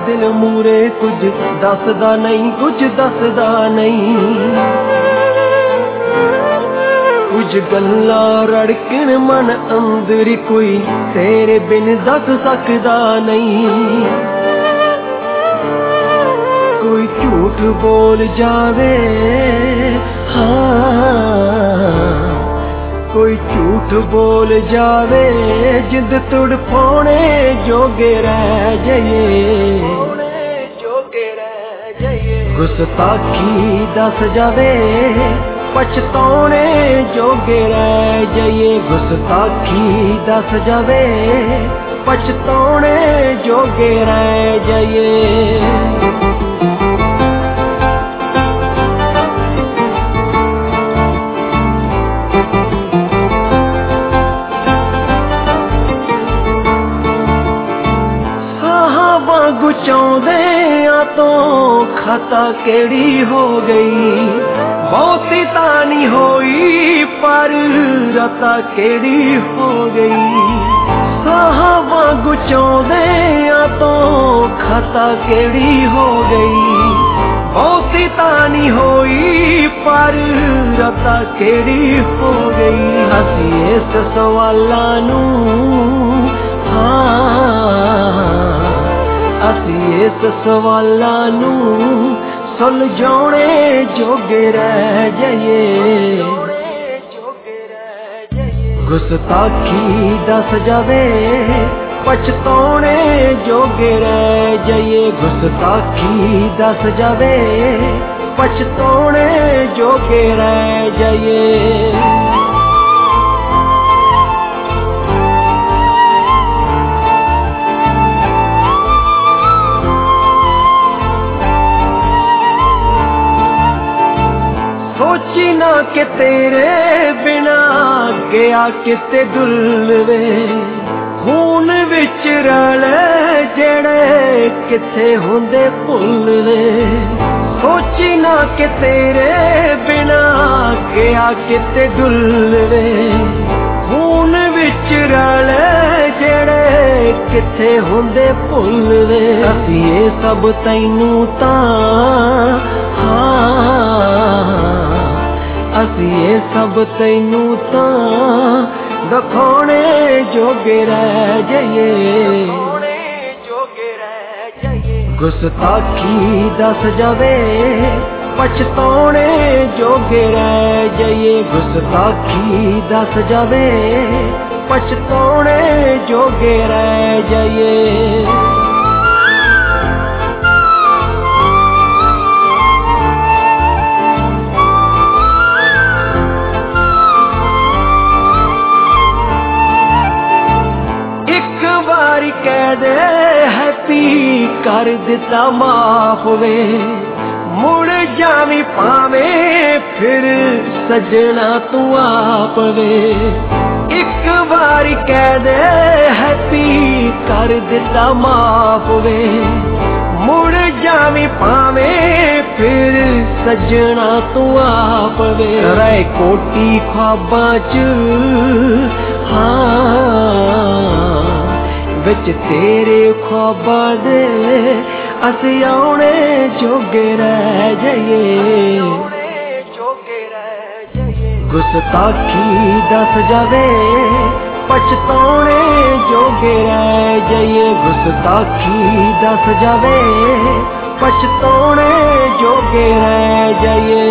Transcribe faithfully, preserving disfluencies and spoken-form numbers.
दिल मूरे कुछ दसदा नहीं, कुछ दसदा नहीं। कुछ गल्लां रड़कण मन अंदर कोई तेरे बिन दस सकदा नहीं। कोई झूठ बोल जावे हाँ, कोई झूठ बोल जावे जिद तुड़ पाने जोगे रह जाइए, गुस्ताखी दस जावे पछताने जोगे रह जाइए, गुस्ताखी दस जावे पछताने जोगे रह जाइए। चाहदे तो खता केड़ी हो गई, बहुती तानी होई पर रता केड़ी हो गई। साहबा गुचाउदे तो खता केड़ी हो गई, बहुती तानी होई पर रता केड़ी हो गई। असी इस सवालां नूं हाँ, असी इस सवालां नूं सुलझाउणे जोगे रह जाइए, गुस्ताखी दस जावे पछताने जोगे रह जाइए, गुस्ताखी दस जावे पछताने जोगे रह जाइए। सोची ना कि तेरे बिना गया किते डुलवे, खून विच रले जेड़े किथे हुंदे भुलवे। सोची ना कि तेरे बिना गया किते डुलवे, खून विच रले जेड़े किथे हुंदे भुलवे। असी ये सब तैनू तां हाँ, असी ये सब तैनू तां दखाने जोगे रह जाइए, गुस्ताखी दस जावे पछताने जोगे रह जाइए, गुस्ताखी दस जावे पछताने जोगे रह जाइए। कह दे हैप्पी कर दिता माफ वे, मुड़ जावी पावे फिर सजना तू आप वे। एक बारी कह दे हैप्पी कर दिता माफ वे, मुड़ जावी पावे फिर सजना तू आप वे। रहे कोटी ख्वाबां च हाँ, विच तेरे ख्वाबां दे असी आउणे जोगे रह जाइए, गुस्ताखी दस जावे पछताने जोगे रह जाइए, गुस्ताखी दस जावे पछताने जोगे रह जाइए।